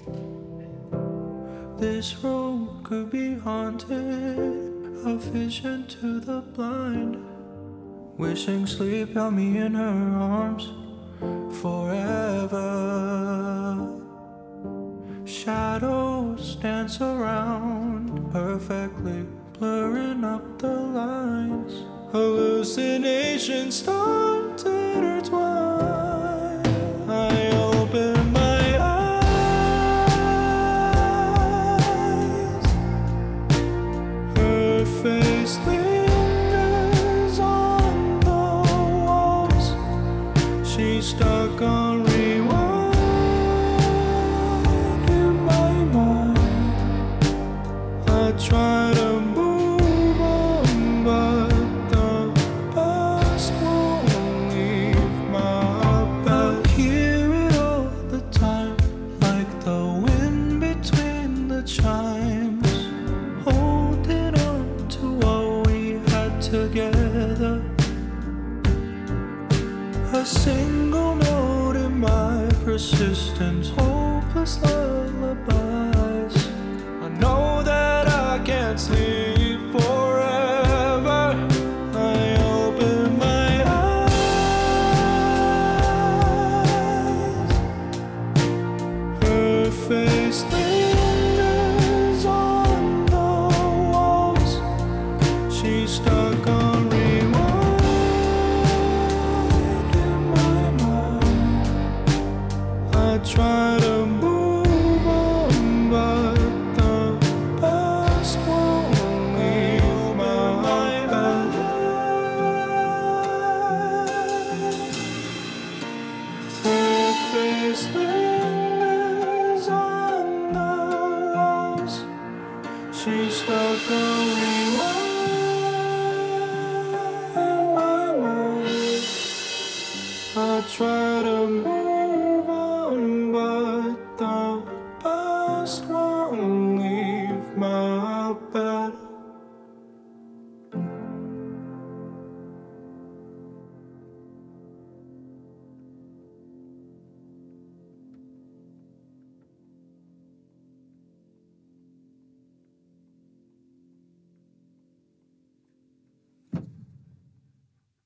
This room could be haunted, a vision to the blind, wishing sleep held me in her arms forever. Shadows dance around, perfectly blurring up the lines. Hallucinations start to intertwine. I open my eyes. Her face lingers on the walls. She's stuck on rewind in my mind. I try to move on, but the past won't leave my bed. I hear it all the time, like the wind between the chimes, holding on to what we had together. A single note in my persistent, hopeless lullabies. I know that I can't sleep forever. I open my eyes. Her face lingers on the walls. She's stuck on rewind in my mind. I try to move on, but the past won't leave my bed. Her face lingers on the walls. She's stuck on rewind in my mind. I try